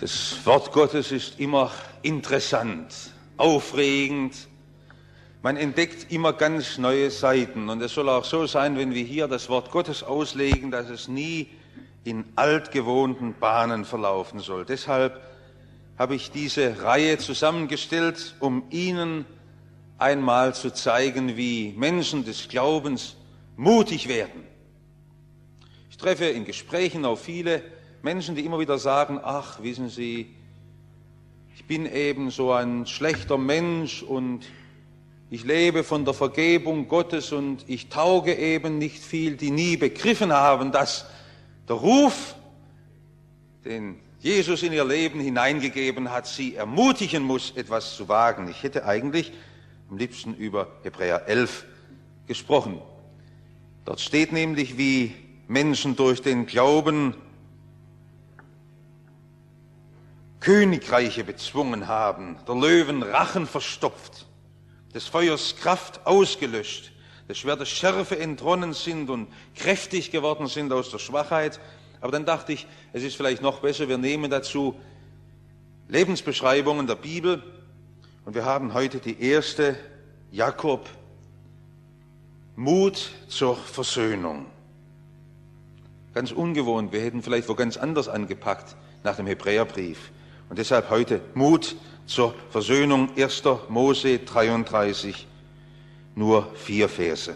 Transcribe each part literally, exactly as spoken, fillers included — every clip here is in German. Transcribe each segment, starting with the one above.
Das Wort Gottes ist immer interessant, aufregend. Man entdeckt immer ganz neue Seiten. Und es soll auch so sein, wenn wir hier das Wort Gottes auslegen, dass es nie in altgewohnten Bahnen verlaufen soll. Deshalb habe ich diese Reihe zusammengestellt, um Ihnen einmal zu zeigen, wie Menschen des Glaubens mutig werden. Ich treffe in Gesprächen auf viele Menschen, die immer wieder sagen, ach, wissen Sie, ich bin eben so ein schlechter Mensch und ich lebe von der Vergebung Gottes und ich tauge eben nicht viel, die nie begriffen haben, dass der Ruf, den Jesus in ihr Leben hineingegeben hat, sie ermutigen muss, etwas zu wagen. Ich hätte eigentlich am liebsten über Hebräer elf gesprochen. Dort steht nämlich, wie Menschen durch den Glauben Königreiche bezwungen haben, der Löwen Rachen verstopft, des Feuers Kraft ausgelöscht, des Schwertes Schärfe entronnen sind und kräftig geworden sind aus der Schwachheit. Aber dann dachte ich, es ist vielleicht noch besser, wir nehmen dazu Lebensbeschreibungen der Bibel und wir haben heute die erste, Jakob, Mut zur Versöhnung. Ganz ungewohnt, wir hätten vielleicht wo ganz anders angepackt nach dem Hebräerbrief. Und deshalb heute Mut zur Versöhnung, erster Mose dreiunddreißig, nur vier Verse.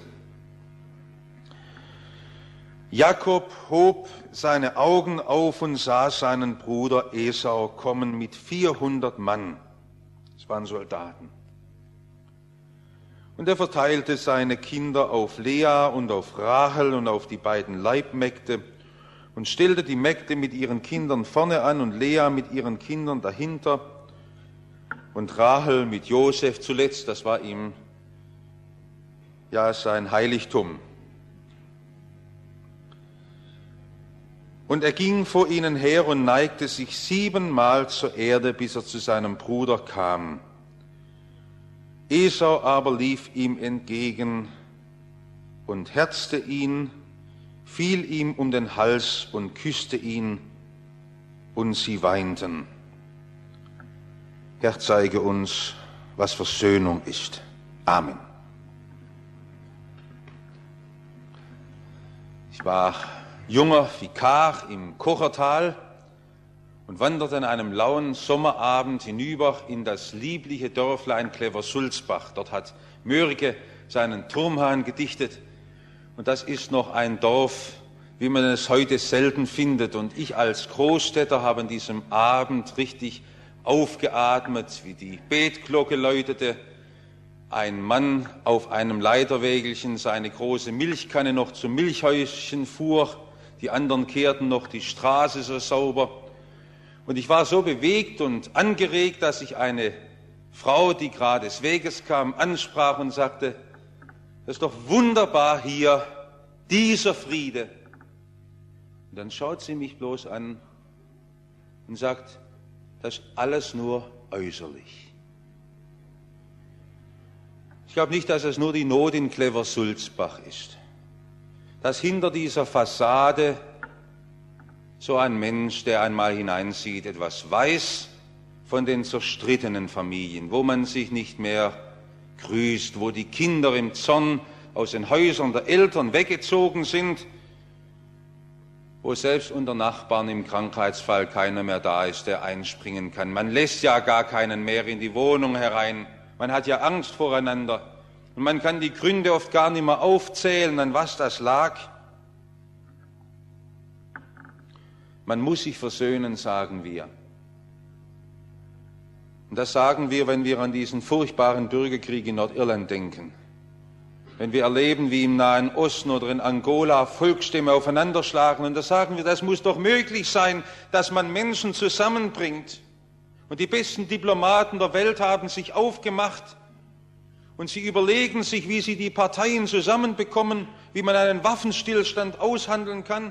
Jakob hob seine Augen auf und sah seinen Bruder Esau kommen mit vierhundert Mann. Das waren Soldaten. Und er verteilte seine Kinder auf Lea und auf Rachel und auf die beiden Leibmägde und stellte die Mägde mit ihren Kindern vorne an und Lea mit ihren Kindern dahinter und Rachel mit Josef zuletzt. Das war ihm ja sein Heiligtum. Und er ging vor ihnen her und neigte sich siebenmal zur Erde, bis er zu seinem Bruder kam. Esau aber lief ihm entgegen und herzte ihn, fiel ihm um den Hals und küsste ihn, und sie weinten. Herr, zeige uns, was Versöhnung ist. Amen. Ich war junger Vikar im Kochertal und wanderte an einem lauen Sommerabend hinüber in das liebliche Dörflein Cleversulzbach. Dort hat Mörike seinen Turmhahn gedichtet. Und das ist noch ein Dorf, wie man es heute selten findet. Und ich als Großstädter habe an diesem Abend richtig aufgeatmet, wie die Betglocke läutete. Ein Mann auf einem Leiterwägelchen seine große Milchkanne noch zum Milchhäuschen fuhr. Die anderen kehrten noch die Straße so sauber. Und ich war so bewegt und angeregt, dass ich eine Frau, die gerade des Weges kam, ansprach und sagte, das ist doch wunderbar hier, dieser Friede. Und dann schaut sie mich bloß an und sagt, das ist alles nur äußerlich. Ich glaube nicht, dass es nur die Not in Cleversulzbach ist. Dass hinter dieser Fassade so ein Mensch, der einmal hineinsieht, etwas weiß von den zerstrittenen Familien, wo man sich nicht mehr grüßt, wo die Kinder im Zorn aus den Häusern der Eltern weggezogen sind, wo selbst unter Nachbarn im Krankheitsfall keiner mehr da ist, der einspringen kann. Man lässt ja gar keinen mehr in die Wohnung herein. Man hat ja Angst voreinander. Und man kann die Gründe oft gar nicht mehr aufzählen, an was das lag. Man muss sich versöhnen, sagen wir. Und das sagen wir, wenn wir an diesen furchtbaren Bürgerkrieg in Nordirland denken. Wenn wir erleben, wie im Nahen Osten oder in Angola Volksstämme aufeinanderschlagen. Und da sagen wir, das muss doch möglich sein, dass man Menschen zusammenbringt. Und die besten Diplomaten der Welt haben sich aufgemacht und sie überlegen sich, wie sie die Parteien zusammenbekommen, wie man einen Waffenstillstand aushandeln kann.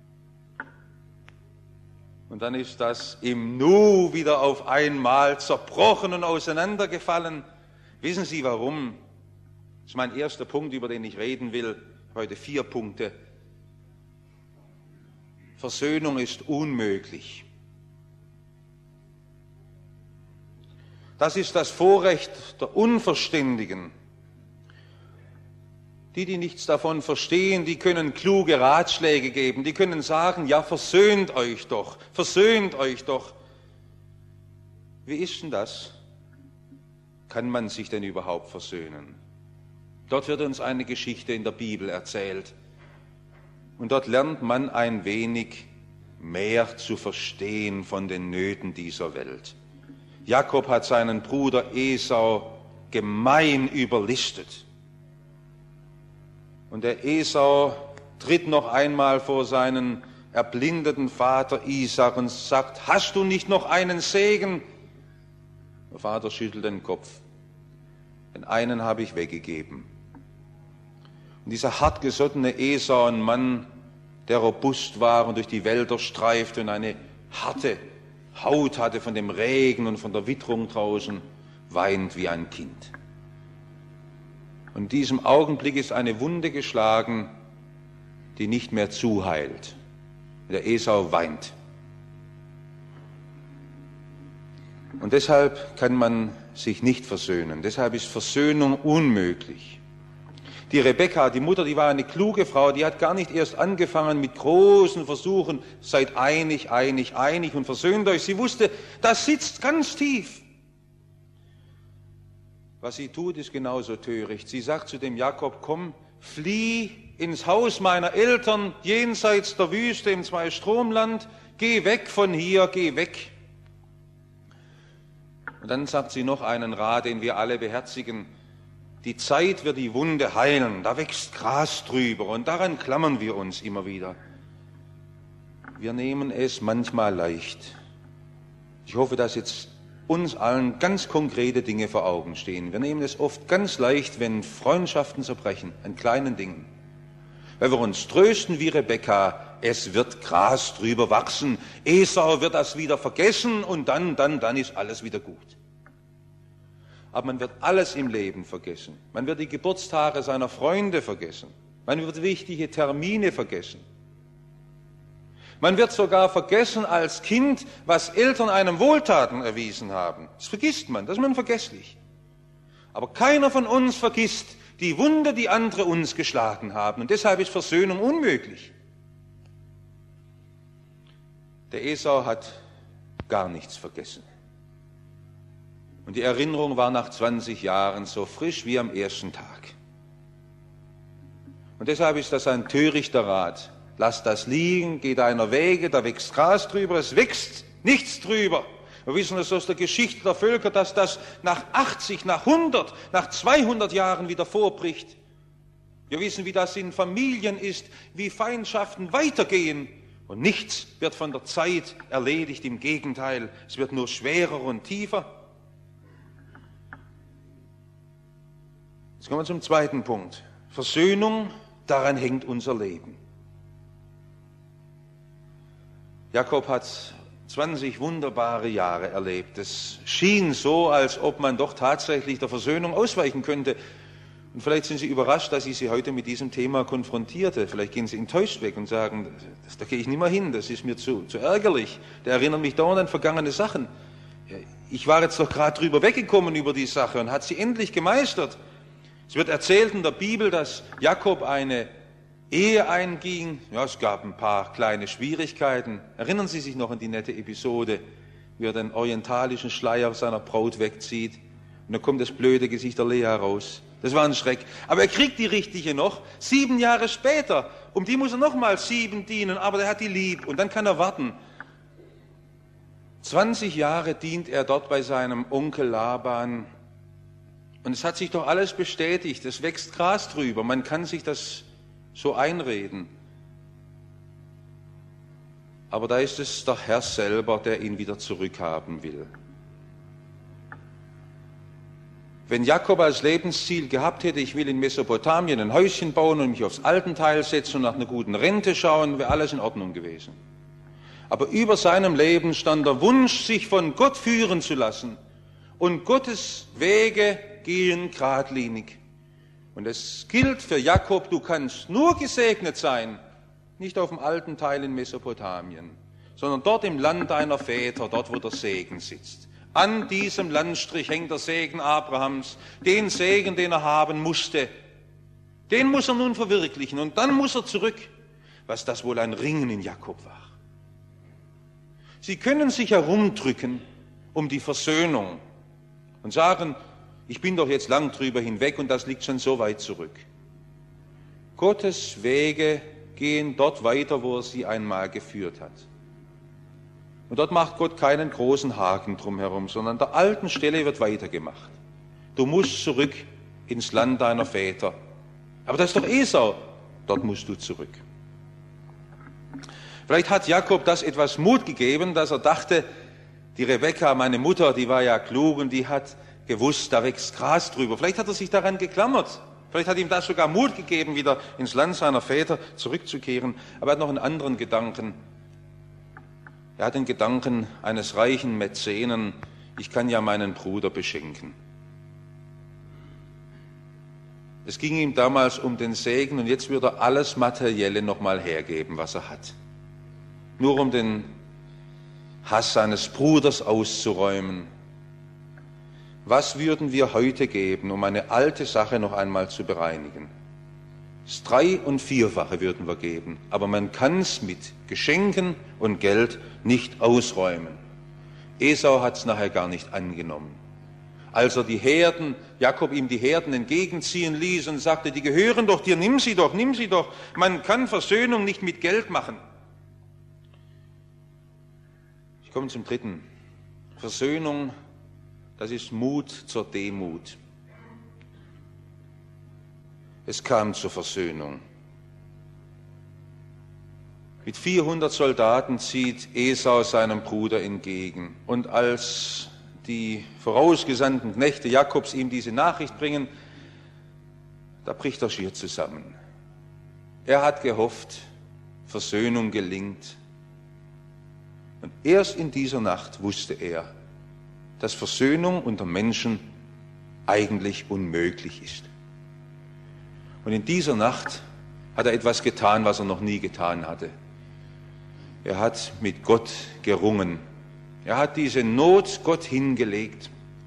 Und dann ist das im Nu wieder auf einmal zerbrochen und auseinandergefallen. Wissen Sie warum? Das ist mein erster Punkt, über den ich reden will. Heute vier Punkte. Versöhnung ist unmöglich. Das ist das Vorrecht der Unverständigen. Die, die nichts davon verstehen, die können kluge Ratschläge geben. Die können sagen, ja, versöhnt euch doch, versöhnt euch doch. Wie ist denn das? Kann man sich denn überhaupt versöhnen? Dort wird uns eine Geschichte in der Bibel erzählt. Und dort lernt man ein wenig mehr zu verstehen von den Nöten dieser Welt. Jakob hat seinen Bruder Esau gemein überlistet. Und der Esau tritt noch einmal vor seinen erblindeten Vater Isaak und sagt, hast du nicht noch einen Segen? Der Vater schüttelt den Kopf. Den einen habe ich weggegeben. Und dieser hartgesottene Esau, ein Mann, der robust war und durch die Wälder streifte und eine harte Haut hatte von dem Regen und von der Witterung draußen, weint wie ein Kind. Und in diesem Augenblick ist eine Wunde geschlagen, die nicht mehr zuheilt. Der Esau weint. Und deshalb kann man sich nicht versöhnen. Deshalb ist Versöhnung unmöglich. Die Rebekka, die Mutter, die war eine kluge Frau, die hat gar nicht erst angefangen mit großen Versuchen, seid einig, einig, einig und versöhnt euch. Sie wusste, das sitzt ganz tief. Was sie tut, ist genauso töricht. Sie sagt zu dem Jakob, komm, flieh ins Haus meiner Eltern, jenseits der Wüste im Zweistromland, geh weg von hier, geh weg. Und dann sagt sie noch einen Rat, den wir alle beherzigen. Die Zeit wird die Wunde heilen, da wächst Gras drüber und daran klammern wir uns immer wieder. Wir nehmen es manchmal leicht. Ich hoffe, dass jetzt uns allen ganz konkrete Dinge vor Augen stehen. Wir nehmen es oft ganz leicht, wenn Freundschaften zerbrechen, an kleinen Dingen. Weil wir uns trösten wie Rebekka, es wird Gras drüber wachsen, Esau wird das wieder vergessen und dann, dann, dann ist alles wieder gut. Aber man wird alles im Leben vergessen. Man wird die Geburtstage seiner Freunde vergessen. Man wird wichtige Termine vergessen. Man wird sogar vergessen als Kind, was Eltern einem Wohltaten erwiesen haben. Das vergisst man, das ist man vergesslich. Aber keiner von uns vergisst die Wunde, die andere uns geschlagen haben. Und deshalb ist Versöhnung unmöglich. Der Esau hat gar nichts vergessen. Und die Erinnerung war nach zwanzig Jahren so frisch wie am ersten Tag. Und deshalb ist das ein törichter Rat. Lass das liegen, geh deiner Wege, da wächst Gras drüber, es wächst nichts drüber. Wir wissen das aus der Geschichte der Völker, dass das nach achtzig, nach hundert, nach zweihundert Jahren wieder vorbricht. Wir wissen, wie das in Familien ist, wie Feindschaften weitergehen. Und nichts wird von der Zeit erledigt, im Gegenteil, es wird nur schwerer und tiefer. Jetzt kommen wir zum zweiten Punkt. Versöhnung, daran hängt unser Leben. Jakob hat zwanzig wunderbare Jahre erlebt. Es schien so, als ob man doch tatsächlich der Versöhnung ausweichen könnte. Und vielleicht sind Sie überrascht, dass ich Sie heute mit diesem Thema konfrontierte. Vielleicht gehen Sie enttäuscht weg und sagen, das, da gehe ich nicht mehr hin, das ist mir zu, zu ärgerlich. Der erinnert mich dauernd an vergangene Sachen. Ich war jetzt doch gerade drüber weggekommen über die Sache und hat sie endlich gemeistert. Es wird erzählt in der Bibel, dass Jakob eine Ehe einging. Ja, es gab ein paar kleine Schwierigkeiten. Erinnern Sie sich noch an die nette Episode, wie er den orientalischen Schleier seiner Braut wegzieht und dann kommt das blöde Gesicht der Lea raus. Das war ein Schreck. Aber er kriegt die richtige noch, sieben Jahre später. Um die muss er nochmal sieben dienen, aber er hat die lieb und dann kann er warten. zwanzig Jahre dient er dort bei seinem Onkel Laban. Und es hat sich doch alles bestätigt, es wächst Gras drüber, man kann sich das so einreden. Aber da ist es der Herr selber, der ihn wieder zurückhaben will. Wenn Jakob als Lebensziel gehabt hätte, ich will in Mesopotamien ein Häuschen bauen und mich aufs Altenteil setzen und nach einer guten Rente schauen, wäre alles in Ordnung gewesen. Aber über seinem Leben stand der Wunsch, sich von Gott führen zu lassen. Und Gottes Wege gehen geradlinig. Und es gilt für Jakob, du kannst nur gesegnet sein, nicht auf dem alten Teil in Mesopotamien, sondern dort im Land deiner Väter, dort wo der Segen sitzt. An diesem Landstrich hängt der Segen Abrahams, den Segen, den er haben musste. Den muss er nun verwirklichen und dann muss er zurück. Was das wohl ein Ringen in Jakob war. Sie können sich herumdrücken um die Versöhnung und sagen, ich bin doch jetzt lang drüber hinweg und das liegt schon so weit zurück. Gottes Wege gehen dort weiter, wo er sie einmal geführt hat. Und dort macht Gott keinen großen Haken drumherum, sondern an der alten Stelle wird weitergemacht. Du musst zurück ins Land deiner Väter. Aber das ist doch Esau. Dort musst du zurück. Vielleicht hat Jakob das etwas Mut gegeben, dass er dachte, die Rebekka, meine Mutter, die war ja klug und die hat gewusst, da wächst Gras drüber. Vielleicht hat er sich daran geklammert. Vielleicht hat ihm das sogar Mut gegeben, wieder ins Land seiner Väter zurückzukehren. Aber er hat noch einen anderen Gedanken. Er hat den Gedanken eines reichen Mäzenen, ich kann ja meinen Bruder beschenken. Es ging ihm damals um den Segen und jetzt würde er alles Materielle nochmal hergeben, was er hat. Nur um den Hass seines Bruders auszuräumen. Was würden wir heute geben, um eine alte Sache noch einmal zu bereinigen? Das Drei- und Vierfache würden wir geben, aber man kann es mit Geschenken und Geld nicht ausräumen. Esau hat es nachher gar nicht angenommen. Als er die Herden, Jakob ihm die Herden entgegenziehen ließ und sagte, die gehören doch dir, nimm sie doch, nimm sie doch. Man kann Versöhnung nicht mit Geld machen. Ich komme zum Dritten. Versöhnung, das ist Mut zur Demut. Es kam zur Versöhnung. Mit vierhundert Soldaten zieht Esau seinem Bruder entgegen. Und als die vorausgesandten Knechte Jakobs ihm diese Nachricht bringen, da bricht er schier zusammen. Er hat gehofft, Versöhnung gelingt. Und erst in dieser Nacht wusste er, dass Versöhnung unter Menschen eigentlich unmöglich ist. Und in dieser Nacht hat er etwas getan, was er noch nie getan hatte. Er hat mit Gott gerungen. Er hat diese Not Gott hingelegt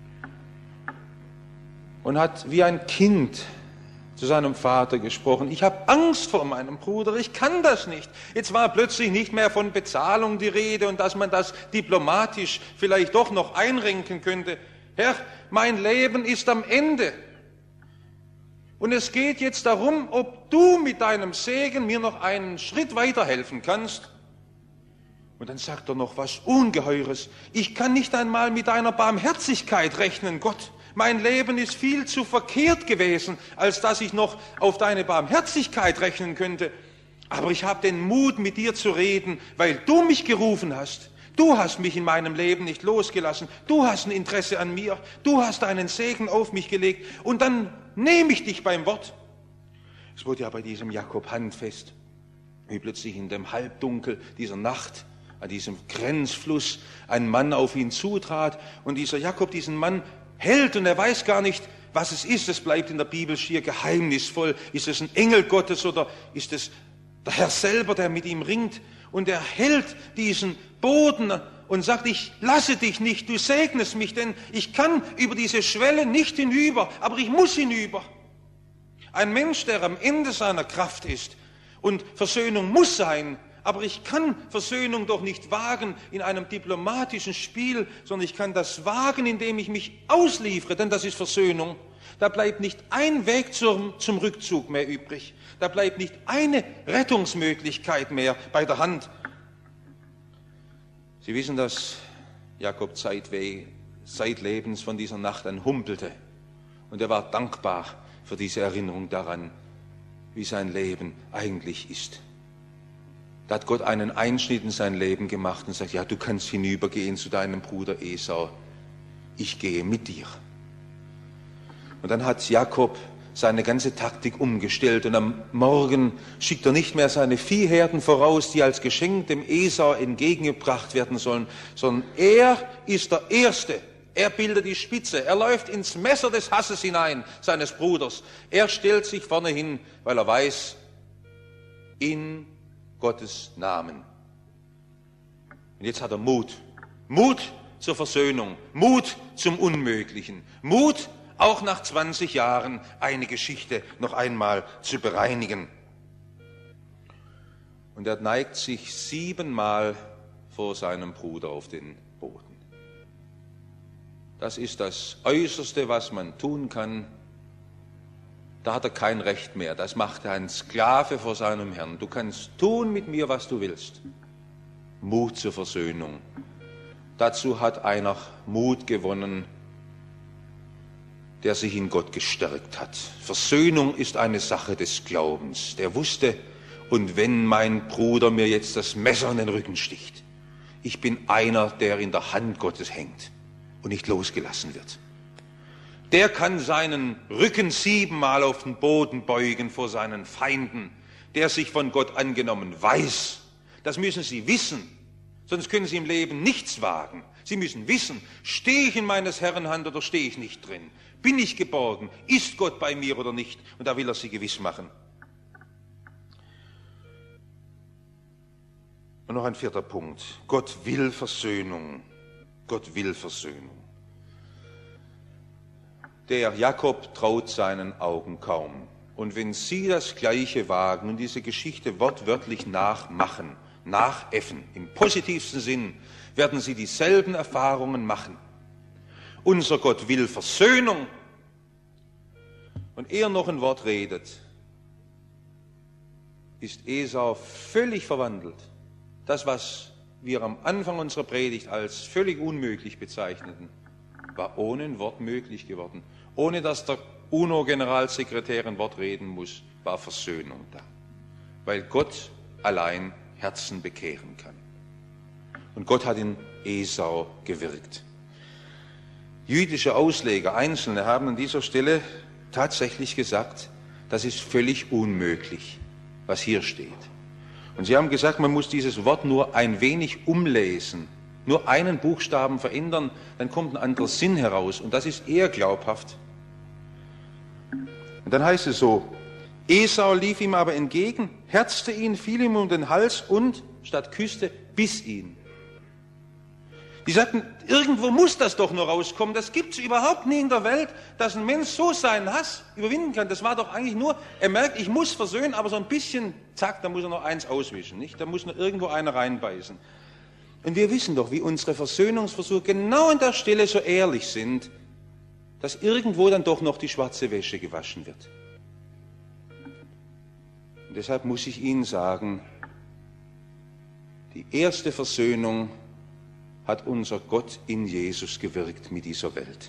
und hat wie ein Kind zu seinem Vater gesprochen. Ich habe Angst vor meinem Bruder, ich kann das nicht. Jetzt war plötzlich nicht mehr von Bezahlung die Rede und dass man das diplomatisch vielleicht doch noch einrenken könnte. Herr, mein Leben ist am Ende. Und es geht jetzt darum, ob du mit deinem Segen mir noch einen Schritt weiterhelfen kannst. Und dann sagt er noch was Ungeheures. Ich kann nicht einmal mit deiner Barmherzigkeit rechnen, Gott. Mein Leben ist viel zu verkehrt gewesen, als dass ich noch auf deine Barmherzigkeit rechnen könnte. Aber ich habe den Mut, mit dir zu reden, weil du mich gerufen hast. Du hast mich in meinem Leben nicht losgelassen. Du hast ein Interesse an mir. Du hast deinen Segen auf mich gelegt. Und dann nehme ich dich beim Wort. Es wurde ja bei diesem Jakob handfest, wie plötzlich in dem Halbdunkel dieser Nacht, an diesem Grenzfluss, ein Mann auf ihn zutrat. Und dieser Jakob diesen Mann hält und er weiß gar nicht, was es ist. Es bleibt in der Bibel schier geheimnisvoll. Ist es ein Engel Gottes oder ist es der Herr selber, der mit ihm ringt? Und er hält diesen Boden und sagt, ich lasse dich nicht, du segnest mich, denn ich kann über diese Schwelle nicht hinüber, aber ich muss hinüber. Ein Mensch, der am Ende seiner Kraft ist und Versöhnung muss sein, aber ich kann Versöhnung doch nicht wagen in einem diplomatischen Spiel, sondern ich kann das wagen, indem ich mich ausliefere, denn das ist Versöhnung. Da bleibt nicht ein Weg zum, zum Rückzug mehr übrig. Da bleibt nicht eine Rettungsmöglichkeit mehr bei der Hand. Sie wissen, dass Jakob zeitlebens von dieser Nacht an humpelte. Und er war dankbar für diese Erinnerung daran, wie sein Leben eigentlich ist. Da hat Gott einen Einschnitt in sein Leben gemacht und sagt, ja, du kannst hinübergehen zu deinem Bruder Esau. Ich gehe mit dir. Und dann hat Jakob seine ganze Taktik umgestellt und am Morgen schickt er nicht mehr seine Viehherden voraus, die als Geschenk dem Esau entgegengebracht werden sollen, sondern er ist der Erste. Er bildet die Spitze. Er läuft ins Messer des Hasses hinein, seines Bruders. Er stellt sich vorne hin, weil er weiß, in Gottes Namen. Und jetzt hat er Mut. Mut zur Versöhnung, Mut zum Unmöglichen, Mut, auch nach zwanzig Jahren eine Geschichte noch einmal zu bereinigen. Und er neigt sich siebenmal vor seinem Bruder auf den Boden. Das ist das Äußerste, was man tun kann. Da hat er kein Recht mehr. Das macht ein Sklave vor seinem Herrn. Du kannst tun mit mir, was du willst. Mut zur Versöhnung. Dazu hat einer Mut gewonnen, der sich in Gott gestärkt hat. Versöhnung ist eine Sache des Glaubens. Der wusste, und wenn mein Bruder mir jetzt das Messer in den Rücken sticht, ich bin einer, der in der Hand Gottes hängt und nicht losgelassen wird. Der kann seinen Rücken siebenmal auf den Boden beugen vor seinen Feinden, der sich von Gott angenommen weiß. Das müssen Sie wissen, sonst können Sie im Leben nichts wagen. Sie müssen wissen, stehe ich in meines Herrn Hand oder stehe ich nicht drin? Bin ich geborgen? Ist Gott bei mir oder nicht? Und da will er Sie gewiss machen. Und noch ein vierter Punkt. Gott will Versöhnung. Gott will Versöhnung. Der Jakob traut seinen Augen kaum. Und wenn Sie das Gleiche wagen und diese Geschichte wortwörtlich nachmachen, nachäffen, im positivsten Sinn, werden Sie dieselben Erfahrungen machen. Unser Gott will Versöhnung. Und er noch ein Wort redet, ist Esau völlig verwandelt. Das, was wir am Anfang unserer Predigt als völlig unmöglich bezeichneten, war ohne ein Wort möglich geworden. Ohne dass der UNO-Generalsekretär ein Wort reden muss, war Versöhnung da. Weil Gott allein Herzen bekehren kann. Und Gott hat in Esau gewirkt. Jüdische Ausleger, Einzelne, haben an dieser Stelle tatsächlich gesagt, das ist völlig unmöglich, was hier steht. Und sie haben gesagt, man muss dieses Wort nur ein wenig umlesen, nur einen Buchstaben verändern, dann kommt ein anderer Sinn heraus und das ist eher glaubhaft. Und dann heißt es so, Esau lief ihm aber entgegen, herzte ihn, fiel ihm um den Hals und, statt küsste, biss ihn. Die sagten, irgendwo muss das doch nur rauskommen, das gibt es überhaupt nie in der Welt, dass ein Mensch so seinen Hass überwinden kann. Das war doch eigentlich nur, er merkt, ich muss versöhnen, aber so ein bisschen, zack, da muss er noch eins auswischen, nicht? Da muss noch irgendwo einer reinbeißen. Und wir wissen doch, wie unsere Versöhnungsversuche genau an der Stelle so ehrlich sind, dass irgendwo dann doch noch die schwarze Wäsche gewaschen wird. Und deshalb muss ich Ihnen sagen, die erste Versöhnung hat unser Gott in Jesus gewirkt mit dieser Welt.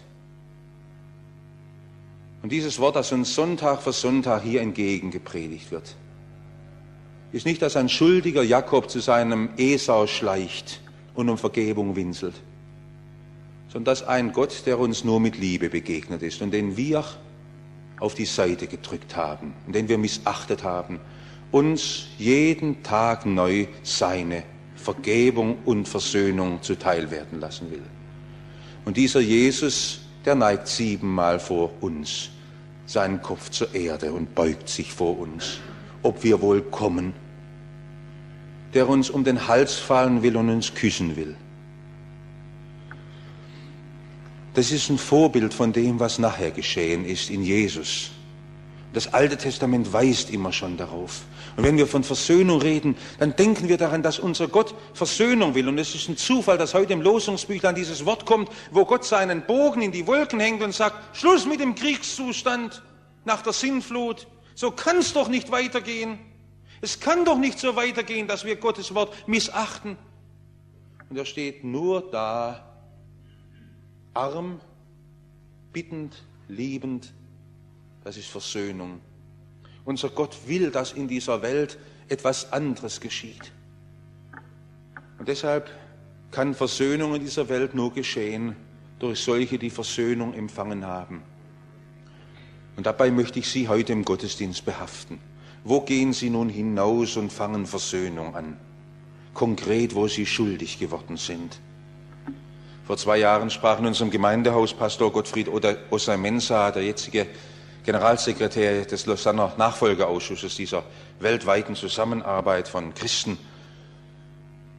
Und dieses Wort, das uns Sonntag für Sonntag hier entgegengepredigt wird, ist nicht, dass ein schuldiger Jakob zu seinem Esau schleicht und um Vergebung winselt, sondern dass ein Gott, der uns nur mit Liebe begegnet ist und den wir auf die Seite gedrückt haben und den wir missachtet haben, uns jeden Tag neu seine Vergebung und Versöhnung zuteil werden lassen will. Und dieser Jesus, der neigt siebenmal vor uns seinen Kopf zur Erde und beugt sich vor uns, ob wir wohl kommen, der uns um den Hals fallen will und uns küssen will. Das ist ein Vorbild von dem, was nachher geschehen ist in Jesus. Das Alte Testament weist immer schon darauf. Und wenn wir von Versöhnung reden, dann denken wir daran, dass unser Gott Versöhnung will. Und es ist ein Zufall, dass heute im Losungsbüchlein dieses Wort kommt, wo Gott seinen Bogen in die Wolken hängt und sagt, Schluss mit dem Kriegszustand nach der Sintflut. So kann es doch nicht weitergehen. Es kann doch nicht so weitergehen, dass wir Gottes Wort missachten. Und er steht nur da, arm, bittend, liebend. Das ist Versöhnung. Unser Gott will, dass in dieser Welt etwas anderes geschieht. Und deshalb kann Versöhnung in dieser Welt nur geschehen durch solche, die Versöhnung empfangen haben. Und dabei möchte ich Sie heute im Gottesdienst behaften. Wo gehen Sie nun hinaus und fangen Versöhnung an? Konkret, wo Sie schuldig geworden sind. Vor zwei Jahren sprach in unserem Gemeindehaus Pastor Gottfried Osay-Mensah, der jetzige Generalsekretär des Lausanner Nachfolgeausschusses dieser weltweiten Zusammenarbeit von Christen.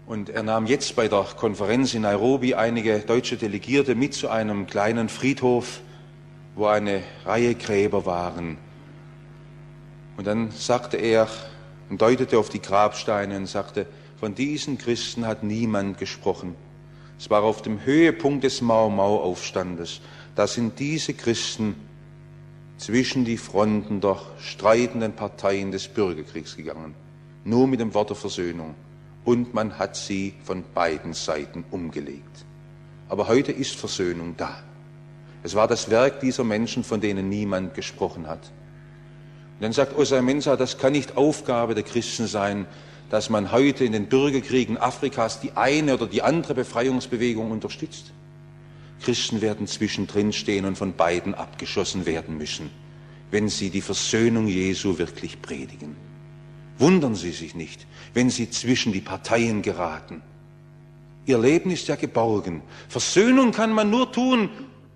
Und er nahm jetzt bei der Konferenz in Nairobi einige deutsche Delegierte mit zu einem kleinen Friedhof, wo eine Reihe Gräber waren. Und dann sagte er und deutete auf die Grabsteine und sagte, von diesen Christen hat niemand gesprochen. Es war auf dem Höhepunkt des Mau-Mau-Aufstandes. Da sind diese Christen zwischen die Fronten der streitenden Parteien des Bürgerkriegs gegangen. Nur mit dem Wort der Versöhnung. Und man hat sie von beiden Seiten umgelegt. Aber heute ist Versöhnung da. Es war das Werk dieser Menschen, von denen niemand gesprochen hat. Und dann sagt Osei Mensah, das kann nicht Aufgabe der Christen sein, dass man heute in den Bürgerkriegen Afrikas die eine oder die andere Befreiungsbewegung unterstützt. Christen werden zwischendrin stehen und von beiden abgeschossen werden müssen, wenn sie die Versöhnung Jesu wirklich predigen. Wundern Sie sich nicht, wenn Sie zwischen die Parteien geraten. Ihr Leben ist ja geborgen. Versöhnung kann man nur tun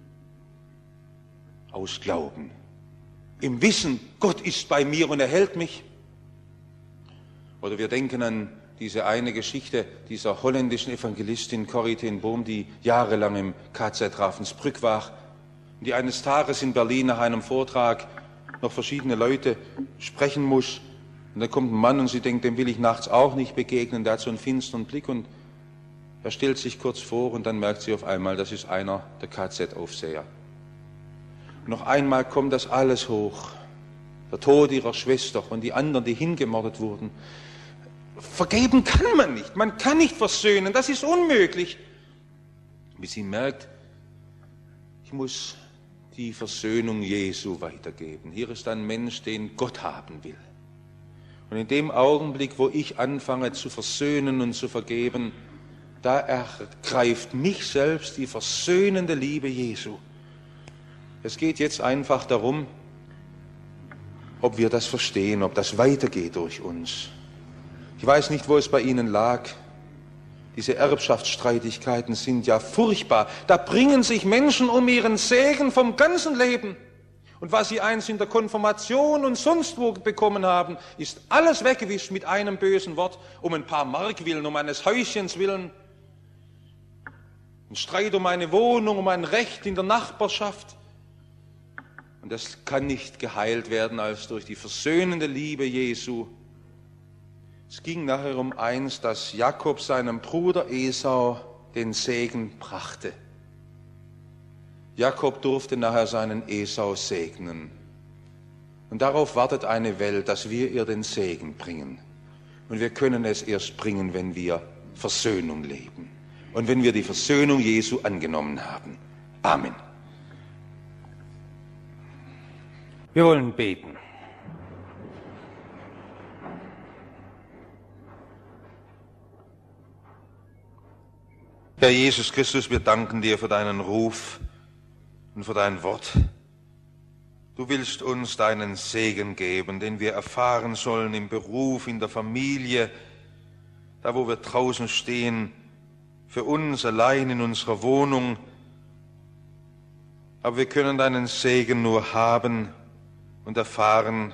aus Glauben. Im Wissen, Gott ist bei mir und er hält mich. Oder wir denken an diese eine Geschichte dieser holländischen Evangelistin Corrie ten Boom, die jahrelang im K Z Ravensbrück war, die eines Tages in Berlin nach einem Vortrag noch verschiedene Leute sprechen muss. Und da kommt ein Mann und sie denkt, dem will ich nachts auch nicht begegnen, der hat so einen finsteren Blick und er stellt sich kurz vor und dann merkt sie auf einmal, das ist einer der K Z-Aufseher. Und noch einmal kommt das alles hoch. Der Tod ihrer Schwester und die anderen, die hingemordet wurden. Vergeben kann man nicht, man kann nicht versöhnen, das ist unmöglich. Bis sie merkt, ich muss die Versöhnung Jesu weitergeben. Hier ist ein Mensch, den Gott haben will. Und in dem Augenblick, wo ich anfange zu versöhnen und zu vergeben, da ergreift mich selbst die versöhnende Liebe Jesu. Es geht jetzt einfach darum, ob wir das verstehen, ob das weitergeht durch uns. Ich weiß nicht, wo es bei Ihnen lag. Diese Erbschaftsstreitigkeiten sind ja furchtbar. Da bringen sich Menschen um ihren Segen vom ganzen Leben. Und was sie einst in der Konfirmation und sonst wo bekommen haben, ist alles weggewischt mit einem bösen Wort, um ein paar Mark willen, um eines Häuschens willen. Ein Streit um eine Wohnung, um ein Recht in der Nachbarschaft. Und das kann nicht geheilt werden als durch die versöhnende Liebe Jesu. Es ging nachher um eins, dass Jakob seinem Bruder Esau den Segen brachte. Jakob durfte nachher seinen Esau segnen. Und darauf wartet eine Welt, dass wir ihr den Segen bringen. Und wir können es erst bringen, wenn wir Versöhnung leben. Und wenn wir die Versöhnung Jesu angenommen haben. Amen. Wir wollen beten. Herr Jesus Christus, wir danken dir für deinen Ruf und für dein Wort. Du willst uns deinen Segen geben, den wir erfahren sollen im Beruf, in der Familie, da wo wir draußen stehen, für uns allein in unserer Wohnung. Aber wir können deinen Segen nur haben und erfahren,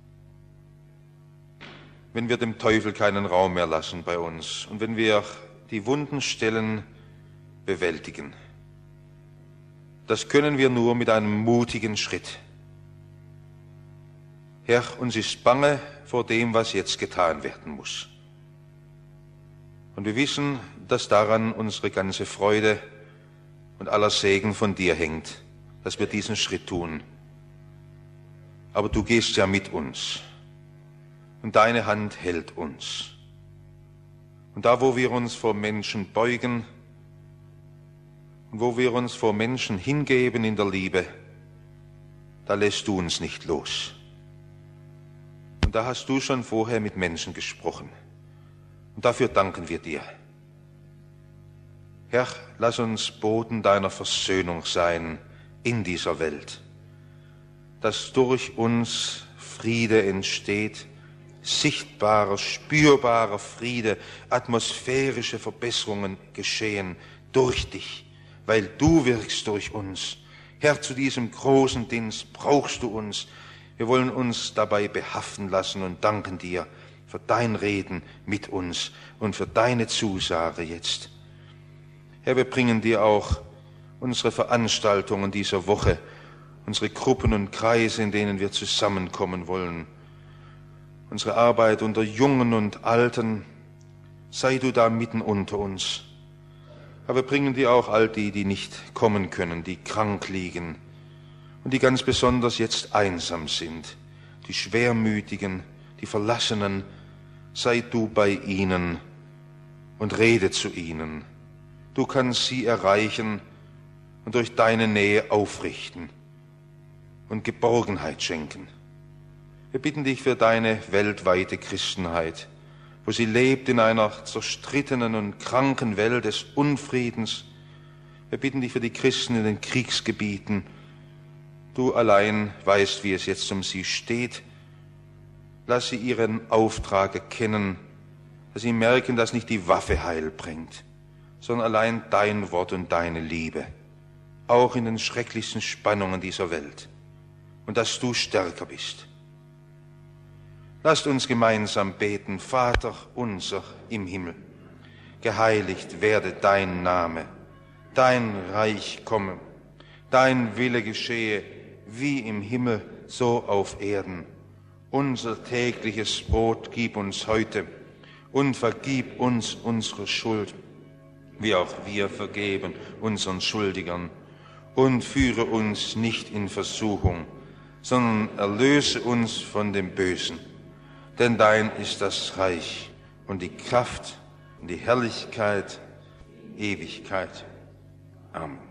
wenn wir dem Teufel keinen Raum mehr lassen bei uns und wenn wir die wunden Stellen bewältigen. Das können wir nur mit einem mutigen Schritt. Herr, uns ist bange vor dem, was jetzt getan werden muss. Und wir wissen, dass daran unsere ganze Freude und aller Segen von dir hängt, dass wir diesen Schritt tun. Aber du gehst ja mit uns und deine Hand hält uns. Und da, wo wir uns vor Menschen beugen und wo wir uns vor Menschen hingeben in der Liebe, da lässt du uns nicht los. Und da hast du schon vorher mit Menschen gesprochen. Und dafür danken wir dir. Herr, lass uns Boten deiner Versöhnung sein in dieser Welt, dass durch uns Friede entsteht, sichtbarer, spürbarer Friede, atmosphärische Verbesserungen geschehen durch dich, weil du wirkst durch uns. Herr, zu diesem großen Dienst brauchst du uns. Wir wollen uns dabei behaften lassen und danken dir für dein Reden mit uns und für deine Zusage jetzt. Herr, wir bringen dir auch unsere Veranstaltungen dieser Woche, unsere Gruppen und Kreise, in denen wir zusammenkommen wollen, unsere Arbeit unter Jungen und Alten. Sei du da mitten unter uns. Aber wir bringen dir auch all die, die nicht kommen können, die krank liegen und die ganz besonders jetzt einsam sind, die Schwermütigen, die Verlassenen. Sei du bei ihnen und rede zu ihnen. Du kannst sie erreichen und durch deine Nähe aufrichten und Geborgenheit schenken. Wir bitten dich für deine weltweite Christenheit, wo sie lebt in einer zerstrittenen und kranken Welt des Unfriedens. Wir bitten dich für die Christen in den Kriegsgebieten. Du allein weißt, wie es jetzt um sie steht. Lass sie ihren Auftrag erkennen, dass sie merken, dass nicht die Waffe Heil bringt, sondern allein dein Wort und deine Liebe, auch in den schrecklichsten Spannungen dieser Welt, und dass du stärker bist. Lasst uns gemeinsam beten. Vater unser im Himmel, geheiligt werde dein Name, dein Reich komme, dein Wille geschehe, wie im Himmel, so auf Erden. Unser tägliches Brot gib uns heute und vergib uns unsere Schuld, wie auch wir vergeben unseren Schuldigern. Und führe uns nicht in Versuchung, sondern erlöse uns von dem Bösen. Denn dein ist das Reich und die Kraft und die Herrlichkeit, Ewigkeit. Amen.